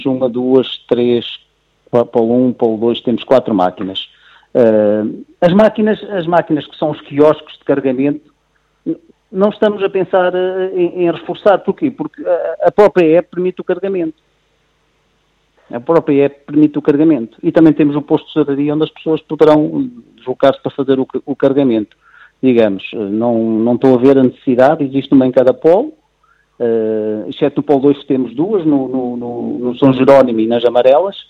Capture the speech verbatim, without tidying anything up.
uma, duas, três, polo um, polo dois, temos quatro máquinas. Uh, as máquinas, as máquinas que são os quiosques de carregamento, não estamos a pensar uh, em, em reforçar. Porquê? Porque a, a própria app permite o carregamento. A própria app permite o carregamento. E também temos o posto de tesouraria onde as pessoas poderão deslocar-se para fazer o, o carregamento. Digamos, não, não estou a ver a necessidade, existe uma em cada polo, uh, exceto no polo dois que temos duas, no, no, no, no São Jerónimo e nas Amarelas,